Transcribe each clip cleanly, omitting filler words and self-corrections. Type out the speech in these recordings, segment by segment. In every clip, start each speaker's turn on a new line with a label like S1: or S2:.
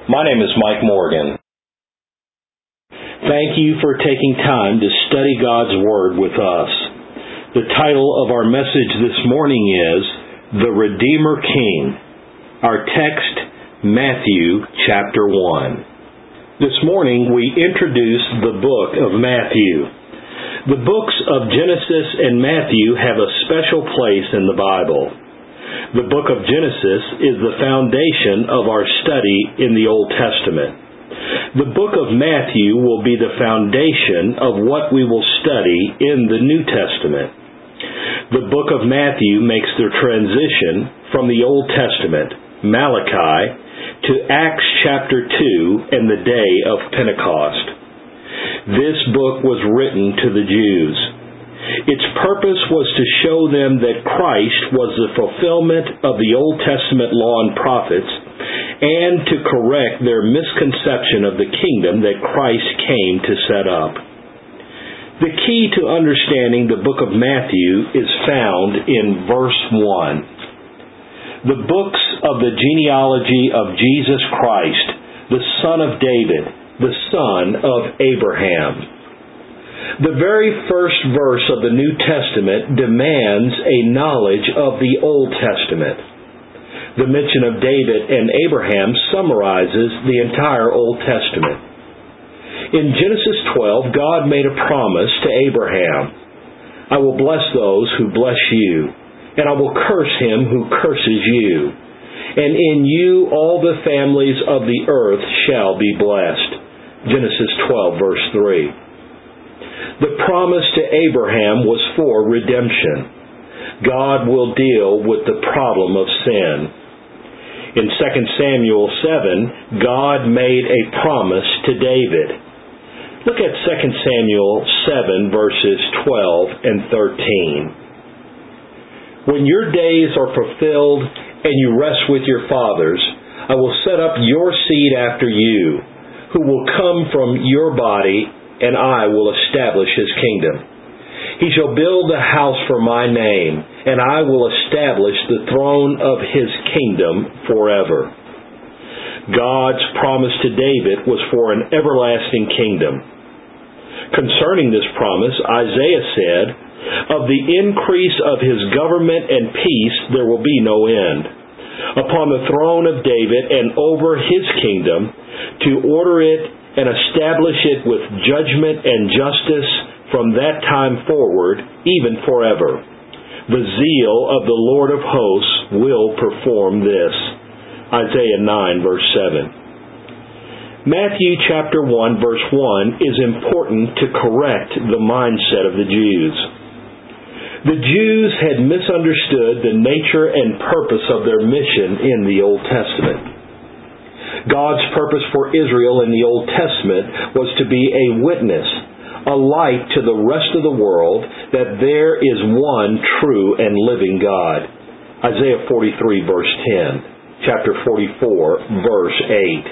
S1: My name is Mike Morgan. Thank you for taking time to study God's Word with us. The title of our message this morning is The Redeemer King. Our text, Matthew chapter 1. This morning we introduce the book of Matthew. The books of Genesis and Matthew have a special place in the Bible. The book of Genesis is the foundation of our study in the Old Testament. The book of Matthew will be the foundation of what we will study in the New Testament. The book of Matthew makes the transition from the Old Testament, Malachi, to Acts chapter 2 and the day of Pentecost. This book was written to the Jews. Its purpose was to show them that Christ was the fulfillment of the Old Testament law and prophets, and to correct their misconception of the kingdom that Christ came to set up. The key to understanding the book of Matthew is found in verse 1. The books of the genealogy of Jesus Christ, the son of David, the son of Abraham. The very first verse of the New Testament demands a knowledge of the Old Testament. The mention of David and Abraham summarizes the entire Old Testament. In Genesis 12, God made a promise to Abraham. I will bless those who bless you, and I will curse him who curses you. And in you all the families of the earth shall be blessed. Genesis 12, verse 3. The promise to Abraham was for redemption. God will deal with the problem of sin. In 2 Samuel 7, God made a promise to David. Look at 2 Samuel 7, verses 12 and 13. When your days are fulfilled and you rest with your fathers, I will set up your seed after you, who will come from your body, and I will establish his kingdom. He shall build a house for my name, and I will establish the throne of his kingdom forever. God's promise to David was for an everlasting kingdom. Concerning this promise, Isaiah said, "Of the increase of his government and peace there will be no end. Upon the throne of David and over his kingdom, to order it and establish it with judgment and justice from that time forward, even forever. The zeal of the Lord of hosts will perform this." Isaiah 9, verse 7. Matthew chapter 1, verse 1 is important to correct the mindset of the Jews. The Jews had misunderstood the nature and purpose of their mission in the Old Testament. God's purpose for Israel in the Old Testament was to be a witness, a light to the rest of the world that there is one true and living God. Isaiah 43, verse 10. Chapter 44, verse 8.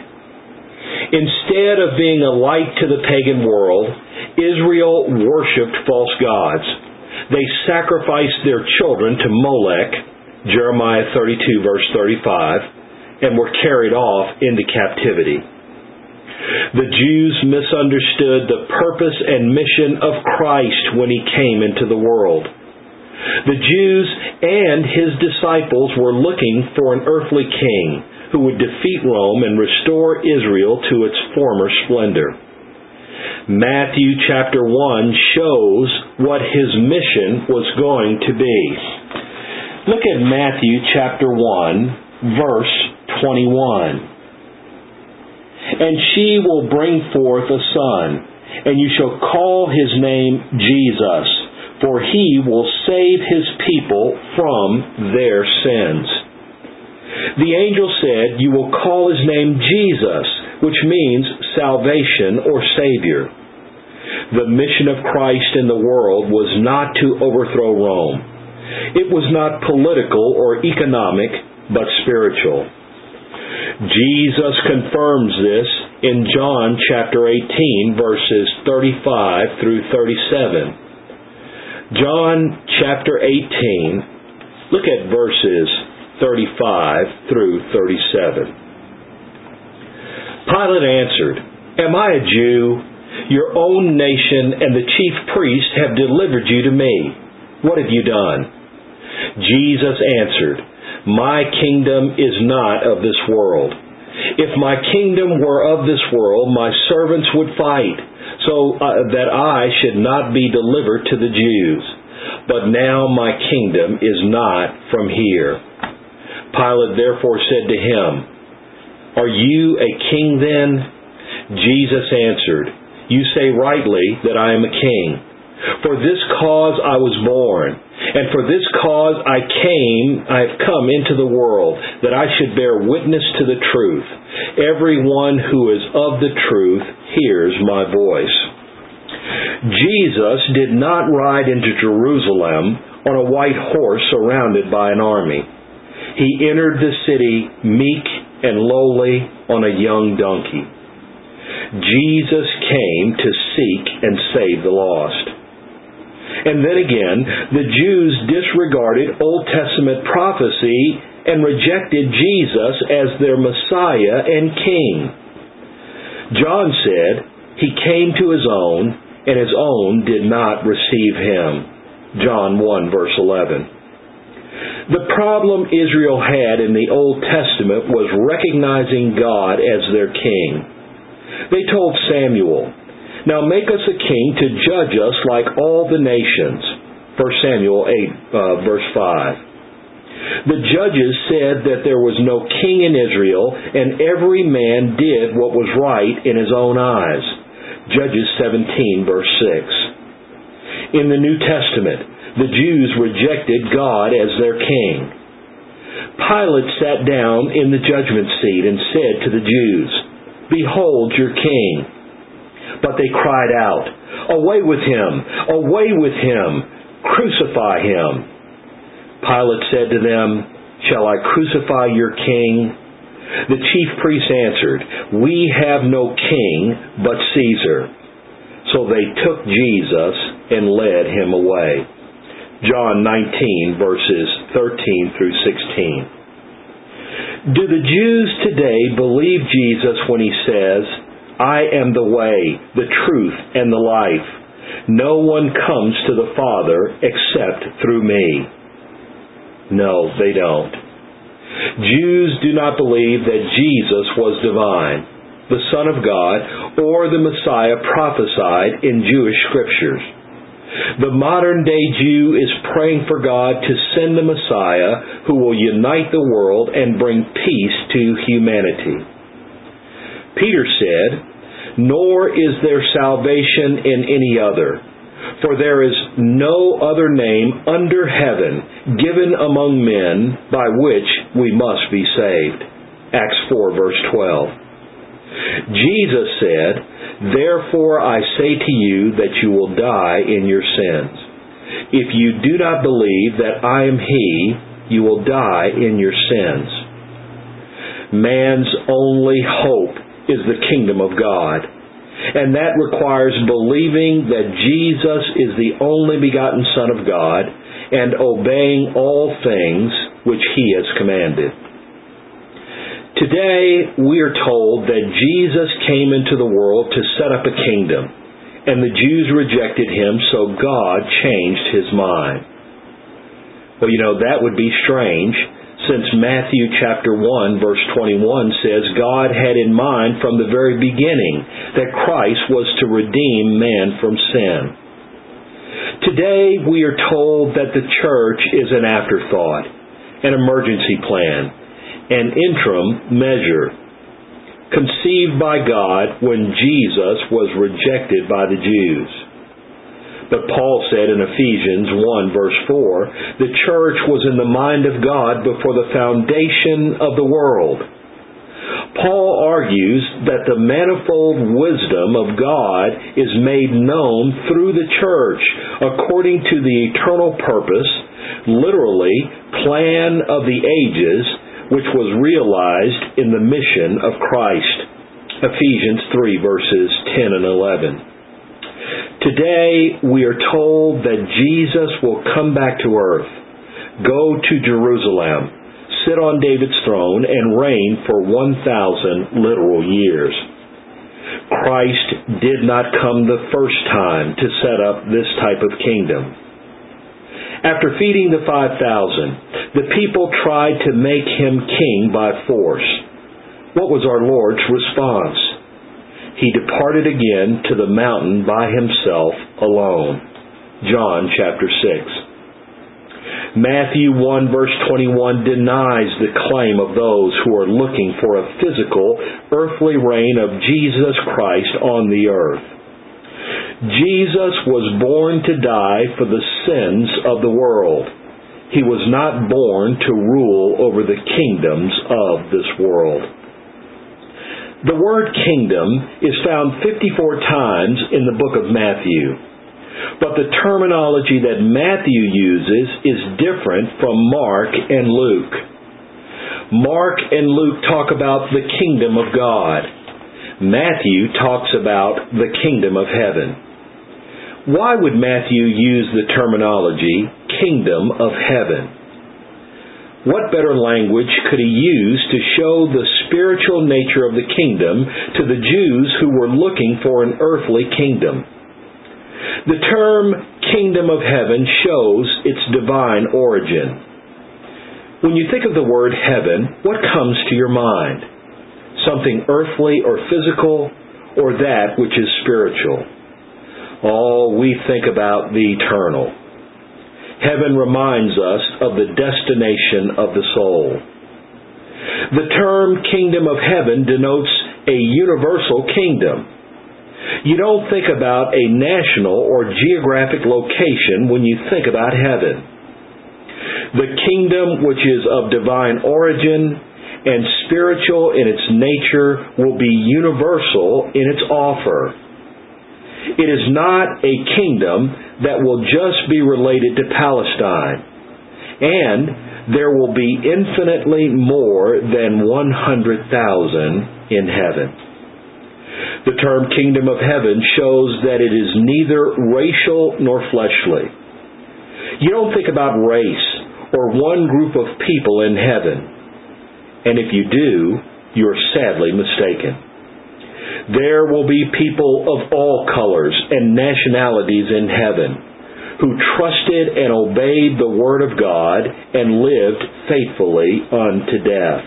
S1: Instead of being a light to the pagan world, Israel worshipped false gods. They sacrificed their children to Molech, Jeremiah 32, verse 35, and were carried off into captivity. The Jews misunderstood the purpose and mission of Christ when he came into the world. The Jews and his disciples were looking for an earthly king who would defeat Rome and restore Israel to its former splendor. Matthew chapter 1 shows what his mission was going to be. Look at Matthew chapter 1, verse 21. "And she will bring forth a son, and you shall call his name Jesus, for he will save his people from their sins." The angel said, "You will call his name Jesus," which means salvation or Savior. The mission of Christ in the world was not to overthrow Rome. It was not political or economic, but spiritual. Jesus confirms this in John chapter 18, verses 35 through 37. John chapter 18, look at verses 35 through 37. Pilate answered, "Am I a Jew? Your own nation and the chief priests have delivered you to me. What have you done?" Jesus answered, "My kingdom is not of this world. If my kingdom were of this world, my servants would fight, so that I should not be delivered to the Jews. But now my kingdom is not from here." Pilate therefore said to him, "Are you a king then?" Jesus answered, "You say rightly that I am a king. For this cause I was born, and for this cause I have come into the world, that I should bear witness to the truth. Everyone who is of the truth hears my voice." Jesus did not ride into Jerusalem on a white horse surrounded by an army. He entered the city meek and lowly on a young donkey. Jesus came to seek and save the lost. And then again, the Jews disregarded Old Testament prophecy and rejected Jesus as their Messiah and King. John said, "He came to his own, and his own did not receive him." John 1 verse 11. The problem Israel had in the Old Testament was recognizing God as their King. They told Samuel, "Now make us a king to judge us like all the nations." 1 Samuel 8 verse 5. The judges said that there was no king in Israel, and every man did what was right in his own eyes. Judges 17 verse 6. In the New Testament, the Jews rejected God as their king. Pilate sat down in the judgment seat and said to the Jews, "Behold your king." But they cried out, "Away with him! Away with him! Crucify him!" Pilate said to them, "Shall I crucify your king?" The chief priests answered, "We have no king but Caesar." So they took Jesus and led him away. John 19 verses 13 through 16. Do the Jews today believe Jesus when he says, "I am the way, the truth, and the life. No one comes to the Father except through me"? No, they don't. Jews do not believe that Jesus was divine, the Son of God, or the Messiah prophesied in Jewish scriptures. The modern-day Jew is praying for God to send the Messiah who will unite the world and bring peace to humanity. Peter said, "Nor is there salvation in any other, for there is no other name under heaven given among men by which we must be saved." Acts 4 verse 12. Jesus said, "Therefore I say to you that you will die in your sins. If you do not believe that I am He, you will die in your sins." Man's only hope is the kingdom of God, and that requires believing that Jesus is the only begotten Son of God and obeying all things which He has commanded. Today, we are told that Jesus came into the world to set up a kingdom, and the Jews rejected Him, so God changed His mind. Well, that would be strange, since Matthew chapter 1, verse 21 says God had in mind from the very beginning that Christ was to redeem man from sin. Today, we are told that the church is an afterthought, an emergency plan, an interim measure, conceived by God when Jesus was rejected by the Jews. But Paul said in Ephesians 1 verse 4, the church was in the mind of God before the foundation of the world. Paul argues that the manifold wisdom of God is made known through the church according to the eternal purpose, literally, plan of the ages, which was realized in the mission of Christ. Ephesians 3 verses 10 and 11. Today, we are told that Jesus will come back to earth, go to Jerusalem, sit on David's throne and reign for 1,000 literal years. Christ did not come the first time to set up this type of kingdom. After feeding the 5,000, the people tried to make him king by force. What was our Lord's response? He departed again to the mountain by himself alone. John chapter 6. Matthew 1 verse 21 denies the claim of those who are looking for a physical, earthly reign of Jesus Christ on the earth. Jesus was born to die for the sins of the world. He was not born to rule over the kingdoms of this world. The word kingdom is found 54 times in the book of Matthew. But the terminology that Matthew uses is different from Mark and Luke. Mark and Luke talk about the kingdom of God. Matthew talks about the kingdom of heaven. Why would Matthew use the terminology kingdom of heaven? What better language could he use to show the spiritual nature of the kingdom to the Jews who were looking for an earthly kingdom? The term kingdom of heaven shows its divine origin. When you think of the word heaven, what comes to your mind? Something earthly or physical, or that which is spiritual? Oh, we think about the eternal. Heaven reminds us of the destination of the soul. The term kingdom of heaven denotes a universal kingdom. You don't think about a national or geographic location when you think about heaven. The kingdom, which is of divine origin and spiritual in its nature, will be universal in its offer. It is not a kingdom that will just be related to Palestine, and there will be infinitely more than 100,000 in heaven. The term kingdom of heaven shows that it is neither racial nor fleshly. You don't think about race or one group of people in heaven, and if you do, you're sadly mistaken. There will be people of all colors and nationalities in heaven who trusted and obeyed the Word of God and lived faithfully unto death.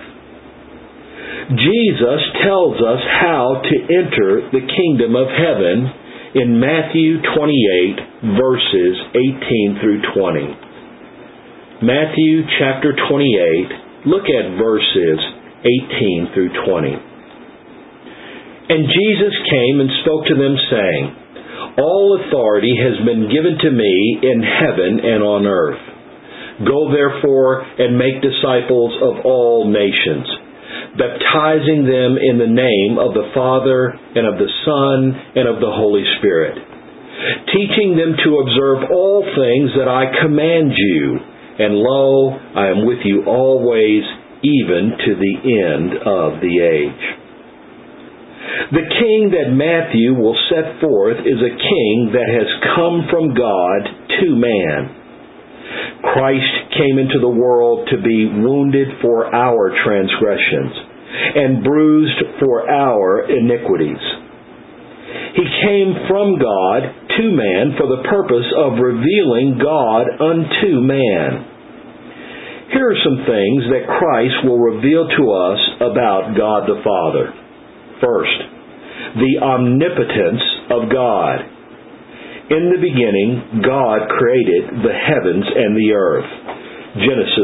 S1: Jesus tells us how to enter the kingdom of heaven in Matthew 28, verses 18 through 20. Matthew chapter 28, look at verses 18 through 20. And Jesus came and spoke to them, saying, All authority has been given to me in heaven and on earth. Go therefore and make disciples of all nations, baptizing them in the name of the Father and of the Son and of the Holy Spirit, teaching them to observe all things that I command you. And lo, I am with you always, even to the end of the age. The king that Matthew will set forth is a king that has come from God to man. Christ came into the world to be wounded for our transgressions and bruised for our iniquities. He came from God to man for the purpose of revealing God unto man. Here are some things that Christ will reveal to us about God the Father. First, the omnipotence of God. In the beginning, God created the heavens and the earth. Genesis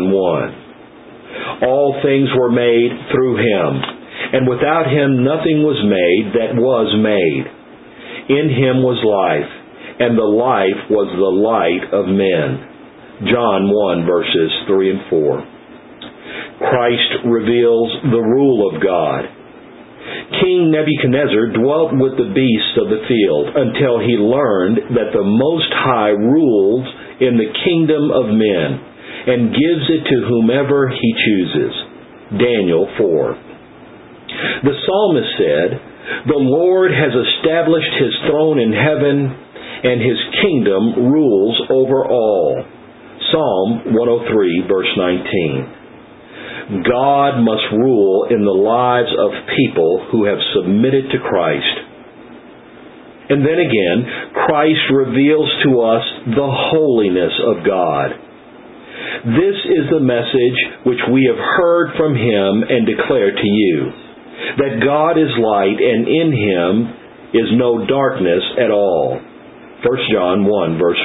S1: 1:1. All things were made through Him, and without Him nothing was made that was made. In Him was life, and the life was the light of men. John 1, verses 3 and 4. Christ reveals the rule of God. King Nebuchadnezzar dwelt with the beasts of the field until he learned that the Most High rules in the kingdom of men and gives it to whomever He chooses. Daniel 4. The psalmist said, The Lord has established His throne in heaven, and His kingdom rules over all. Psalm 103, verse 19. God must rule in the lives of people who have submitted to Christ. And then again, Christ reveals to us the holiness of God. This is the message which we have heard from Him and declare to you, that God is light and in Him is no darkness at all. 1 John 1 verse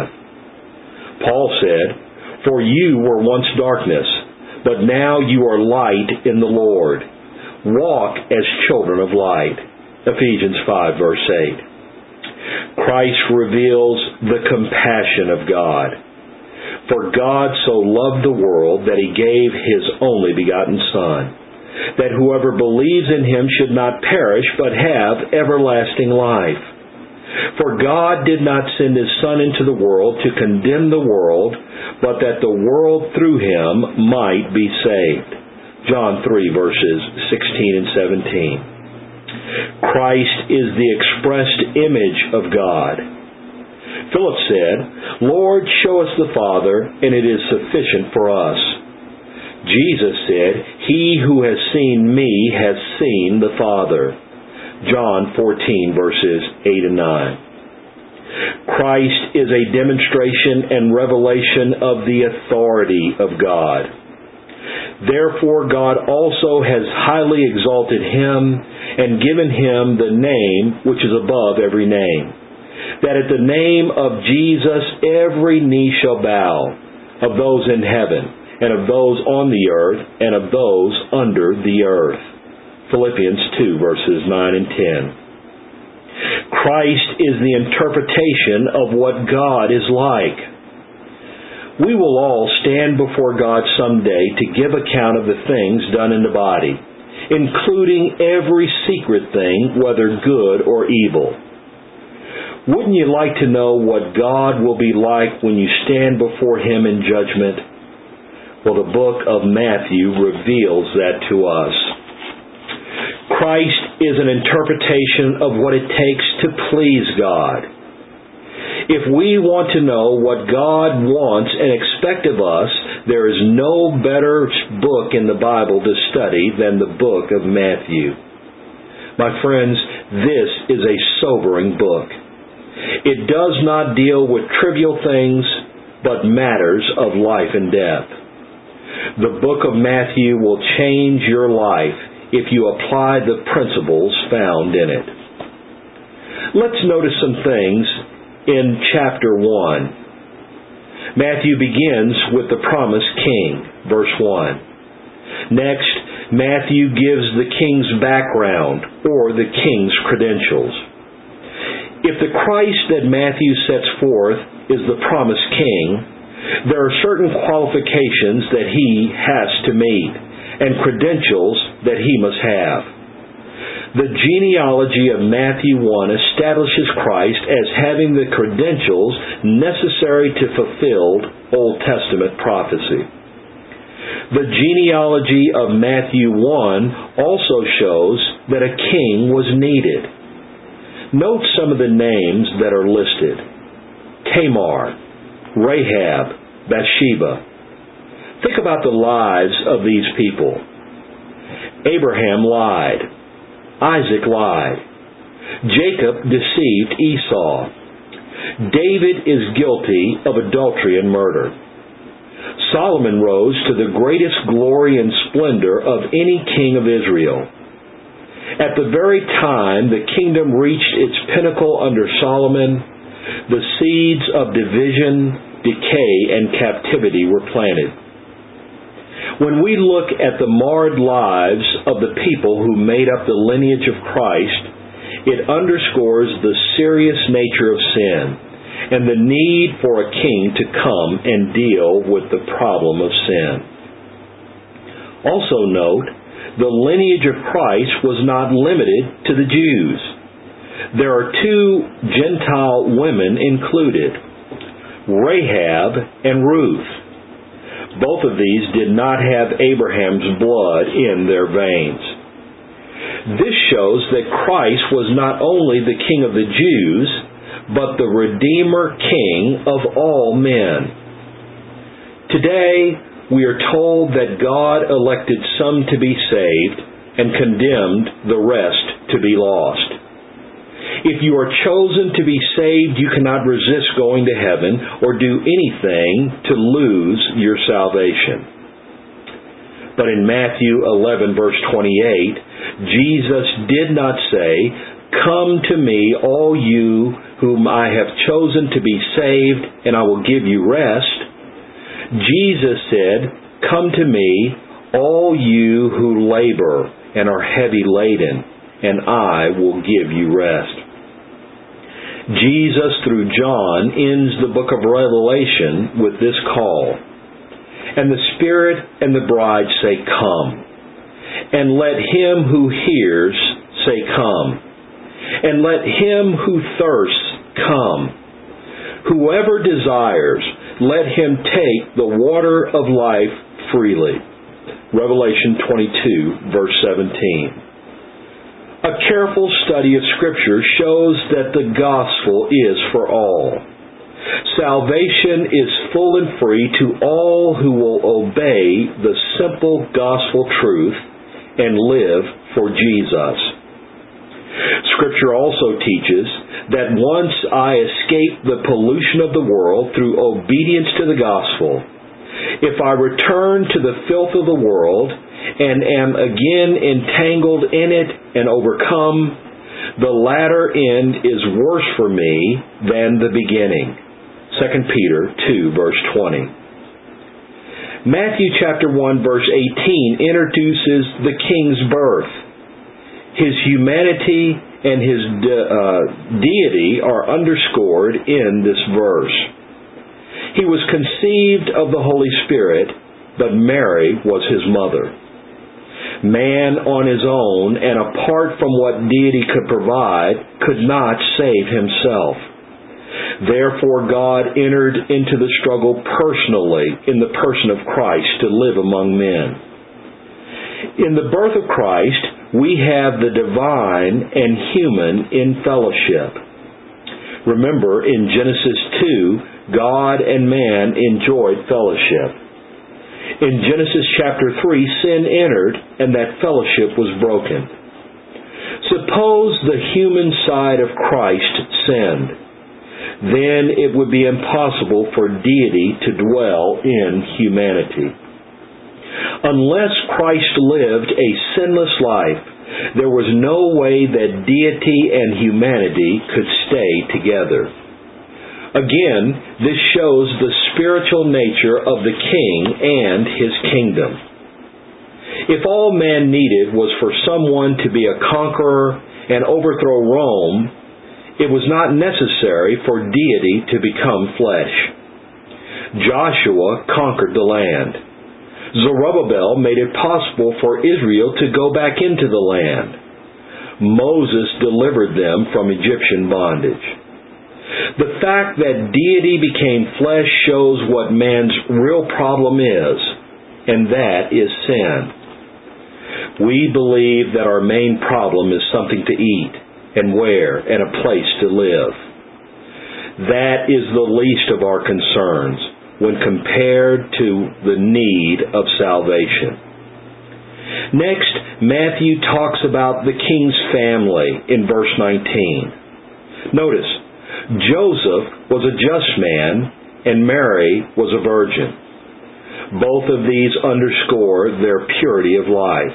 S1: 5. Paul said, "For you were once darkness, but now you are light in the Lord. Walk as children of light." Ephesians 5 verse 8. Christ reveals the compassion of God. For God so loved the world that He gave His only begotten Son, that whoever believes in Him should not perish but have everlasting life. For God did not send His Son into the world to condemn the world, but that the world through Him might be saved. John 3 verses 16 and 17. Christ is the expressed image of God. Philip said, "Lord, show us the Father, and it is sufficient for us." Jesus said, "He who has seen me has seen the Father." John 14 verses 8 and 9. Christ is a demonstration and revelation of the authority of God. Therefore God also has highly exalted Him and given Him the name which is above every name, that at the name of Jesus every knee shall bow, of those in heaven, and of those on the earth, and of those under the earth. Philippians 2 verses 9 and 10. Christ is the interpretation of what God is like. We will all stand before God someday to give account of the things done in the body, including every secret thing, whether good or evil. Wouldn't you like to know what God will be like when you stand before Him in judgment? Well, the book of Matthew reveals that to us. Christ is an interpretation of what it takes to please God. If we want to know what God wants and expects of us, there is no better book in the Bible to study than the book of Matthew. My friends, this is a sobering book. It does not deal with trivial things, but matters of life and death. The book of Matthew will change your life if you apply the principles found in it. Let's notice some things in chapter 1. Matthew begins with the promised king, verse 1. Next, Matthew gives the king's background, or the king's credentials. If the Christ that Matthew sets forth is the promised king, there are certain qualifications that He has to meet, and credentials that He must have. The genealogy of Matthew 1 establishes Christ as having the credentials necessary to fulfill Old Testament prophecy. The genealogy of Matthew 1 also shows that a king was needed. Note some of the names that are listed: Tamar, Rahab, Bathsheba. Think about the lives of these people. Abraham lied. Isaac lied. Jacob deceived Esau. David is guilty of adultery and murder. Solomon rose to the greatest glory and splendor of any king of Israel. At the very time the kingdom reached its pinnacle under Solomon, the seeds of division, decay, and captivity were planted. When we look at the marred lives of the people who made up the lineage of Christ, it underscores the serious nature of sin and the need for a king to come and deal with the problem of sin. Also note, the lineage of Christ was not limited to the Jews. There are two Gentile women included, Rahab and Ruth. Both of these did not have Abraham's blood in their veins. This shows that Christ was not only the King of the Jews, but the Redeemer King of all men. Today, we are told that God elected some to be saved and condemned the rest to be lost. If you are chosen to be saved, you cannot resist going to heaven or do anything to lose your salvation. But in Matthew 11, verse 28, Jesus did not say, "Come to me, all you whom I have chosen to be saved, and I will give you rest." Jesus said, "Come to me, all you who labor and are heavy laden, and I will give you rest." Jesus, through John, ends the book of Revelation with this call. "And the Spirit and the bride say, 'Come.' And let him who hears say, 'Come.' And let him who thirsts come. Whoever desires, let him take the water of life freely." Revelation 22, verse 17. A careful study of Scripture shows that the gospel is for all. Salvation is full and free to all who will obey the simple gospel truth and live for Jesus. Scripture also teaches that once I escape the pollution of the world through obedience to the gospel, if I return to the filth of the world and am again entangled in it and overcome, the latter end is worse for me than the beginning. 2 Peter 2, verse 20. Matthew chapter 1, verse 18 introduces the King's birth. His humanity and his deity are underscored in this verse. He was conceived of the Holy Spirit, but Mary was his mother. Man on his own and apart from what deity could provide could not save himself. Therefore God entered into the struggle personally in the person of Christ to live among men. In the birth of Christ, we have the divine and human in fellowship. Remember, in Genesis 2, God and man enjoyed fellowship. In Genesis chapter 3, sin entered and that fellowship was broken. Suppose the human side of Christ sinned. Then it would be impossible for deity to dwell in humanity. Unless Christ lived a sinless life, there was no way that deity and humanity could stay together. Again, this shows the spiritual nature of the King and his kingdom. If all man needed was for someone to be a conqueror and overthrow Rome, it was not necessary for deity to become flesh. Joshua conquered the land. Zerubbabel made it possible for Israel to go back into the land. Moses delivered them from Egyptian bondage. The fact that deity became flesh shows what man's real problem is, and that is sin. We believe that our main problem is something to eat and wear and a place to live. That is the least of our concerns when compared to the need of salvation. Next, Matthew talks about the king's family in verse 19. Notice, Joseph was a just man and Mary was a virgin. Both of these underscore their purity of life.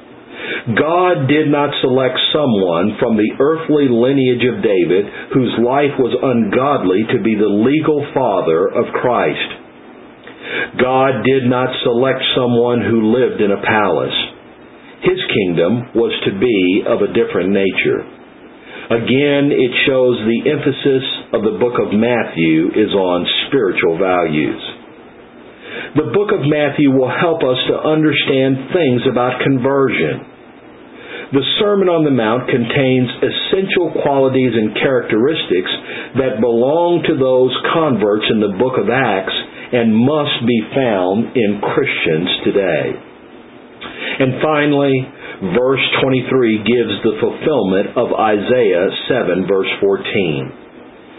S1: God did not select someone from the earthly lineage of David whose life was ungodly to be the legal father of Christ. God did not select someone who lived in a palace. His kingdom was to be of a different nature. Again, it shows the emphasis of the book of Matthew is on spiritual values. The book of Matthew will help us to understand things about conversion. The Sermon on the Mount contains essential qualities and characteristics that belong to those converts in the book of Acts and must be found in Christians today. And finally, verse 23 gives the fulfillment of Isaiah 7, verse 14.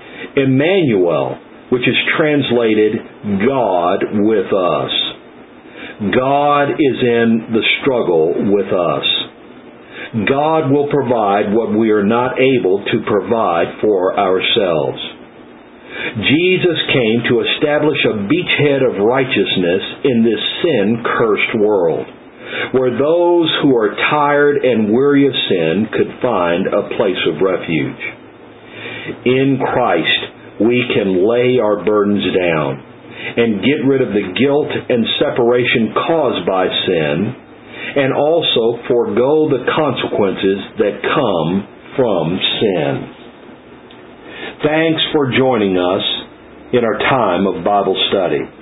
S1: Emmanuel, which is translated God with us. God is in the struggle with us. God will provide what we are not able to provide for ourselves. Jesus came to establish a beachhead of righteousness in this sin-cursed world, where those who are tired and weary of sin could find a place of refuge. In Christ, we can lay our burdens down and get rid of the guilt and separation caused by sin, and also forego the consequences that come from sin. Thanks for joining us in our time of Bible study.